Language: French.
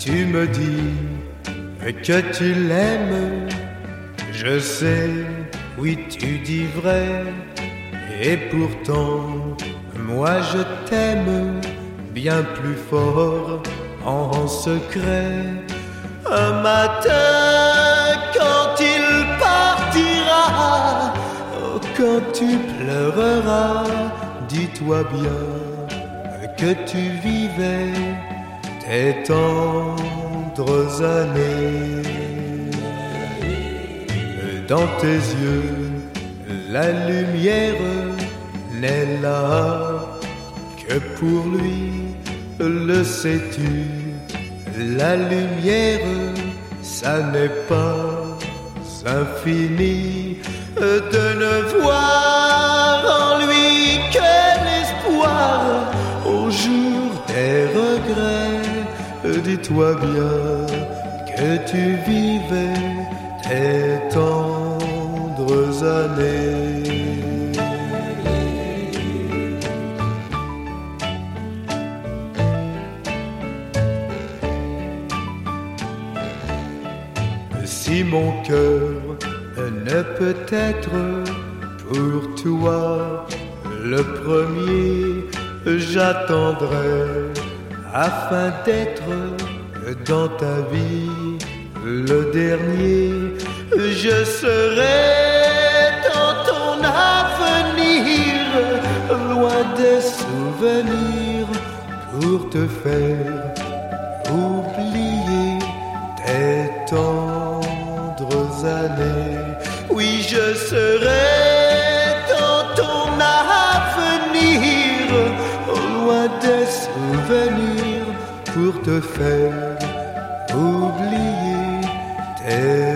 Tu me dis que tu l'aimes, je sais, oui tu dis vrai, et pourtant moi je t'aime bien plus fort en secret. Un matin quand il partira, oh, quand tu pleureras, dis-toi bien que tu vivais tes tendres années. Dans tes yeux, la lumière n'est là que pour lui, le sais-tu? La lumière, ça n'est pas infini, de ne voir en lui que l'espoir au jour des regrets. Dis-toi bien que tu vivais tes tendres années. Si mon cœur ne peut être pour toi le premier, j'attendrai afin d'être dans ta vie le dernier. Je serai dans ton avenir, loin des souvenirs, pour te faire oublier tes tendres années. Oui, je serai dans ton avenir, loin des souvenirs, pour te faire oublier tes